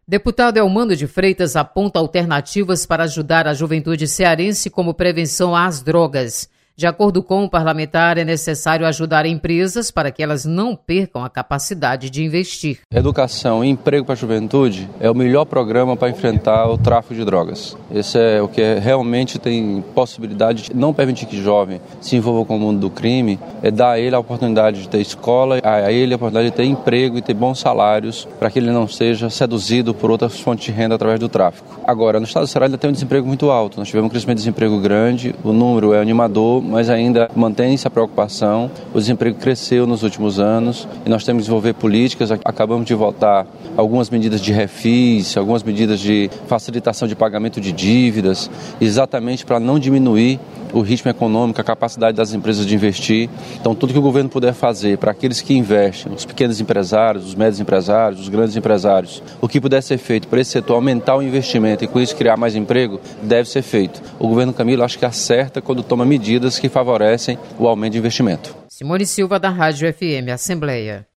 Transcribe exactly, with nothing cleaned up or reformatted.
Deputado Elmano de Freitas aponta alternativas para ajudar a juventude cearense como prevenção às drogas. De acordo com o parlamentar, é necessário ajudar empresas para que elas não percam a capacidade de investir. Educação e emprego para a juventude é o melhor programa para enfrentar o tráfico de drogas. Esse é o que realmente tem possibilidade de não permitir que jovem se envolva com o mundo do crime, é dar a ele a oportunidade de ter escola, a ele a oportunidade de ter emprego e ter bons salários para que ele não seja seduzido por outras fontes de renda através do tráfico. Agora, no estado do Ceará ainda tem um desemprego muito alto. Nós tivemos um crescimento de desemprego grande, o número é animador, mas ainda mantém-se a preocupação. O desemprego cresceu nos últimos anos e nós temos que desenvolver políticas. Acabamos de votar algumas medidas de refis, algumas medidas de facilitação de pagamento de dívidas, exatamente para não diminuir o ritmo econômico, a capacidade das empresas de investir. Então, tudo que o governo puder fazer para aqueles que investem, os pequenos empresários, os médios empresários, os grandes empresários, o que puder ser feito para esse setor aumentar o investimento e com isso criar mais emprego, deve ser feito. O governo Camilo acho que acerta quando toma medidas que favorecem o aumento de investimento. Simone Silva, da Rádio F M Assembleia.